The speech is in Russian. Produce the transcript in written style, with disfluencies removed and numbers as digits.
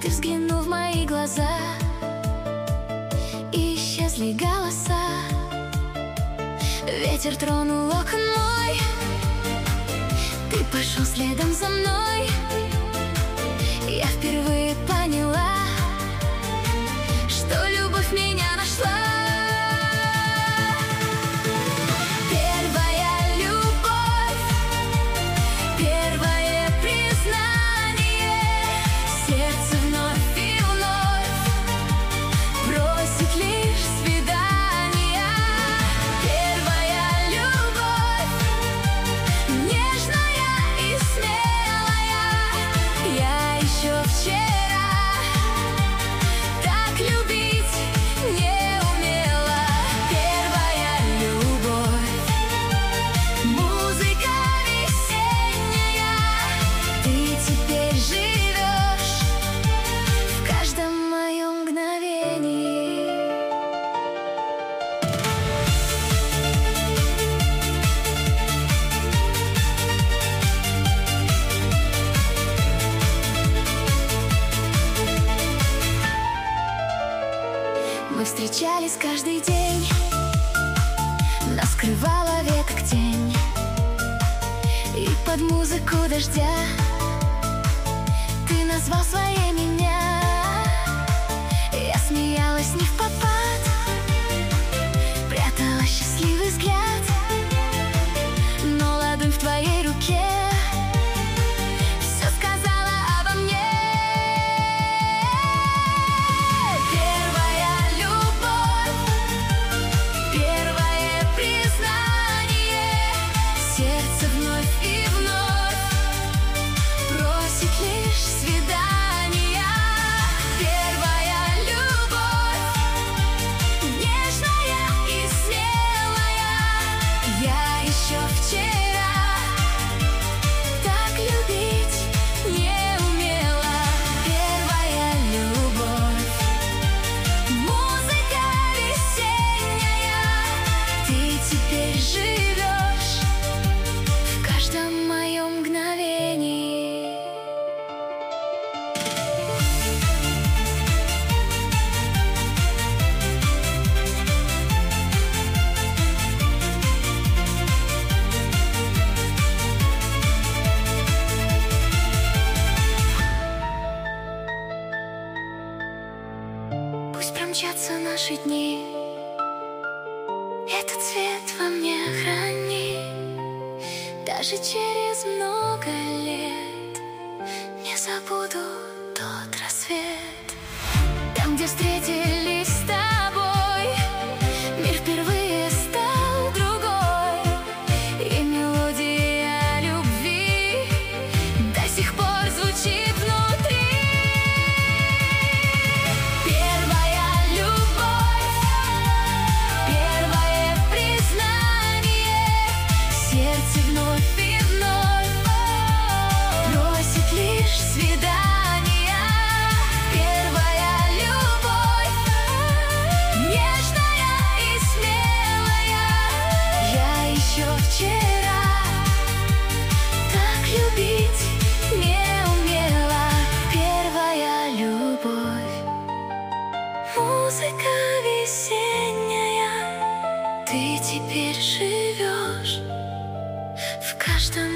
ты взглянул в мои глаза, и исчезли голоса. Ветер тронул локон мой, ты пошел следом за мной. Я впервые поняла, что любовь меня нашла. Первая любовь, первое признание, сердце вновь и вновь просит лишь свидания. Первая любовь, нежная и смелая. Я еще вчера так любить не умела. Первая любовь, музыка весенняя. Ты теперь живешь в каждом моем мгновении. Мы встречались каждый день, нас скрывала веток тень, и под музыку дождя ты назвал своей меня. Я смеялась не впопад, прятала счастливый взгляд, но ладонь в твоей руке все сказала обо мне. Первая любовь, первое признание, сердце вновь и вновь просит лишь свидания. Первая любовь, нежная и смелая. Я еще вчера так любить не умела. Первая любовь, музыка весенняя. Ты теперь живешь в каждом моем мгновении. Пусть промчатся наши дни, этот цвет во мне храни. Даже через много лет не забуду тот рассвет. Там, где встретились с тобой, мир впервые стал другой, и мелодия любви до сих пор звучит внутри. Первая любовь, первое признание, сердце вновь и вновь просит лишь свидания. Первая любовь, нежная и смелая. Я еще вчера так любить не умела. Первая любовь, музыка весенняя. Ты теперь живешь в каждом